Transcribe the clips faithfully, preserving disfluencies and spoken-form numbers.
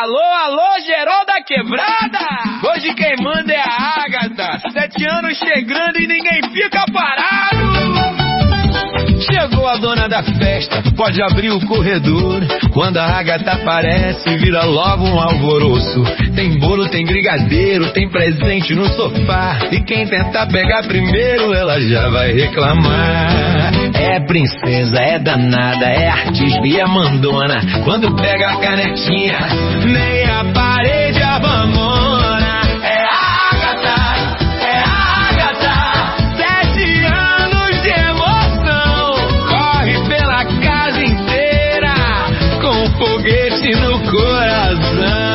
Alô, alô, geral da quebrada! Hoje quem manda é a Ágata. Sete anos chegando e ninguém fica parado. Chegou a dona da festa, pode abrir o corredor. Quando a Ágata aparece, vira logo um alvoroço. Tem bolo, tem brigadeiro, tem presente no sofá. E quem tentar pegar primeiro, ela já vai reclamar. É princesa, é danada, é artista e é mandona. Quando pega a canetinha, nem a parede abandona. É a Ágata, é a Ágata. Sete anos de emoção, corre pela casa inteira, com um foguete no coração.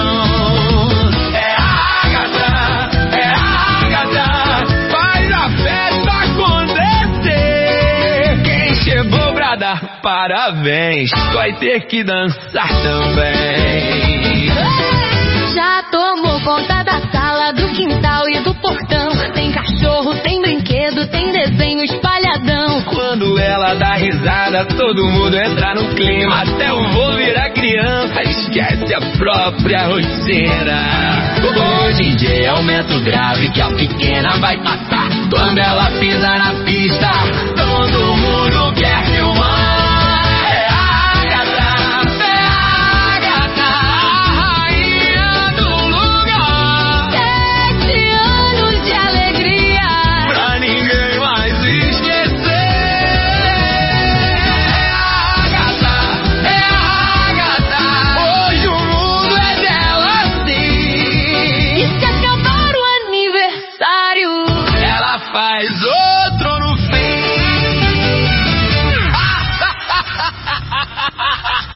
É a Ágata, é a Ágata, faz a festa acontecer. Quem chegou pra dar parabéns vai ter que dançar também. Já tomou conta da sala, do quintal e do portão. Tem cachorro, tem brinquedo, tem desenho espalhadão. Quando ela dá risada, todo mundo entra no clima. Até o vô virar criança, esquece a própria rotina. Hoje em dia aumenta o grave que a pequena vai passar. Quando ela pisa na pista, todo mundo quer filmar.